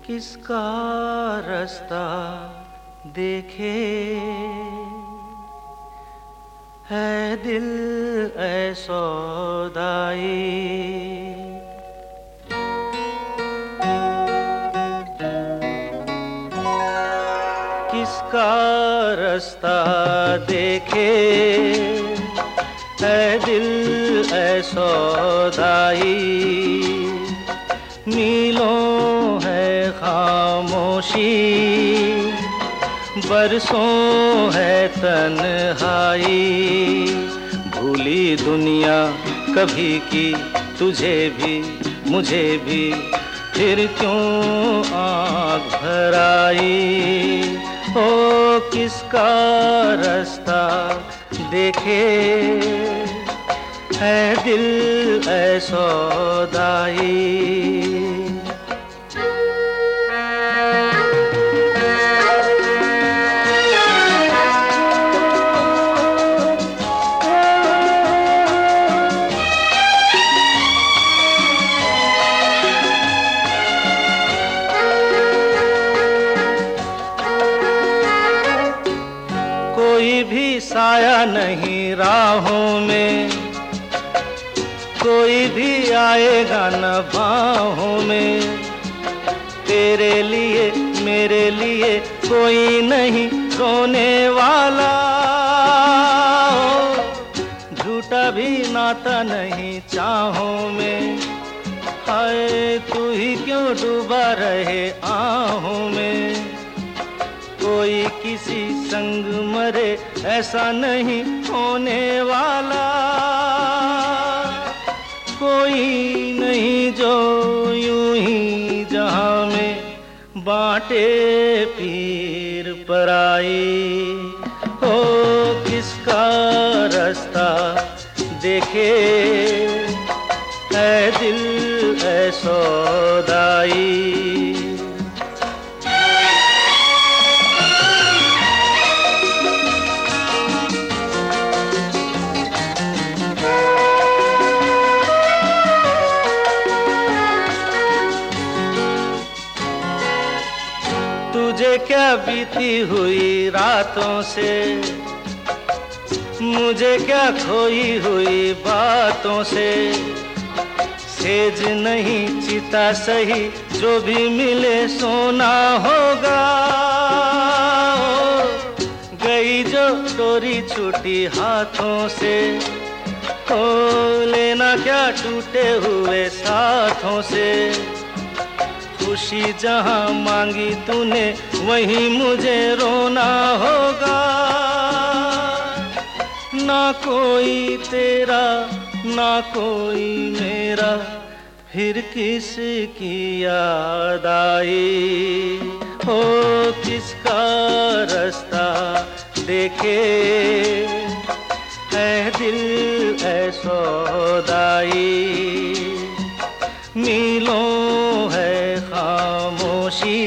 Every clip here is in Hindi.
किसका रास्ता देखे है दिल ऐ सौदाई। किसका रास्ता देखे है दिल ऐ सौदाई। मीलों है खामोशी, बरसों है तन्हाई। भूली दुनिया कभी की तुझे भी मुझे भी, फिर क्यों आँख भर आई। ओ किसका रास्ता देखे है दिल ऐ सौदाई। कोई भी साया नहीं राहों में, कोई भी आएगा न बाहों में। तेरे लिए मेरे लिए कोई नहीं रोने वाला। झूठा भी नाता नहीं चाहों में। हाय तू ही क्यों डूबा रहे आहों में। कोई किसी संग मरे ऐसा नहीं होने वाला। कोई नहीं जो यूं ही जहां में बांटे पीर पराई। हो किसका रास्ता देखे है दिल ऐ सौदाई। तुझे क्या बीती हुई रातों से, मुझे क्या खोई हुई बातों से। सेज नहीं चिता सही, जो भी मिले सोना होगा। गई जो डोरी छूटी हाथों से, हो लेना क्या टूटे हुए साथों से। खुशी जहां मांगी तूने वहीं मुझे रोना होगा। ना कोई तेरा ना कोई मेरा, फिर किसकी याद आई। हो किसका रास्ता देखे है दिल ऐ सौदाई। मीलों है खामोशी,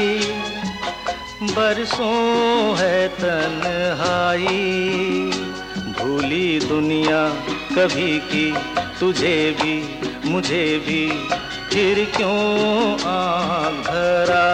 बरसों है तन्हाई। भूली दुनिया कभी की तुझे भी मुझे भी, फिर क्यों आँख भर आई।